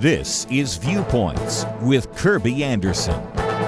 This is Viewpoints with Kirby Anderson.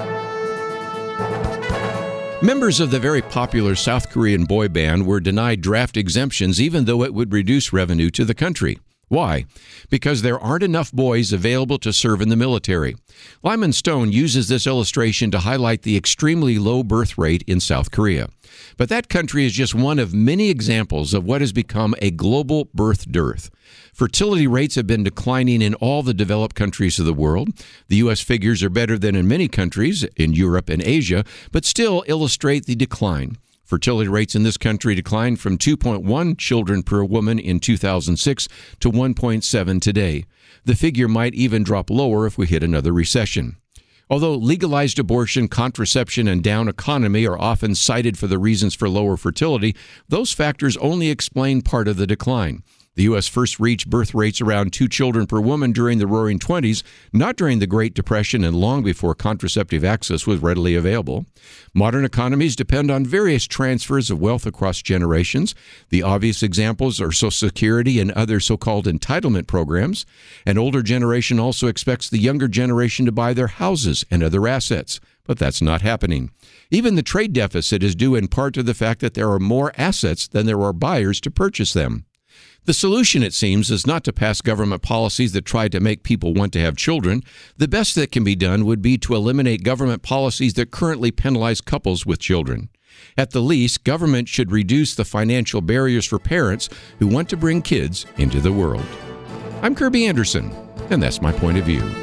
Members of the very popular South Korean boy band were denied draft exemptions even though it would reduce revenue to the country. Why? Because there aren't enough boys available to serve in the military. Lyman Stone uses this illustration to highlight the extremely low birth rate in South Korea. But that country is just one of many examples of what has become a global birth dearth. Fertility rates have been declining in all the developed countries of the world. The U.S. figures are better than in many countries in Europe and Asia, but still illustrate the decline. Fertility rates in this country declined from 2.1 children per woman in 2006 to 1.7 today. The figure might even drop lower if we hit another recession. Although legalized abortion, contraception, and down economy are often cited for the reasons for lower fertility, those factors only explain part of the decline. The U.S. first reached birth rates around 2 children per woman during the Roaring '20s, not during the Great Depression and long before contraceptive access was readily available. Modern economies depend on various transfers of wealth across generations. The obvious examples are Social Security and other so-called entitlement programs. An older generation also expects the younger generation to buy their houses and other assets, but that's not happening. Even the trade deficit is due in part to the fact that there are more assets than there are buyers to purchase them. The solution, it seems, is not to pass government policies that try to make people want to have children. The best that can be done would be to eliminate government policies that currently penalize couples with children. At the least, government should reduce the financial barriers for parents who want to bring kids into the world. I'm Kirby Anderson, and that's my point of view.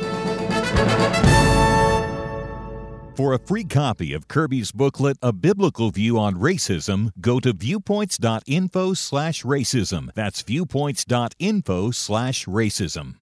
For a free copy of Kirby's booklet, A Biblical View on Racism, go to viewpoints.info/racism. That's viewpoints.info/racism.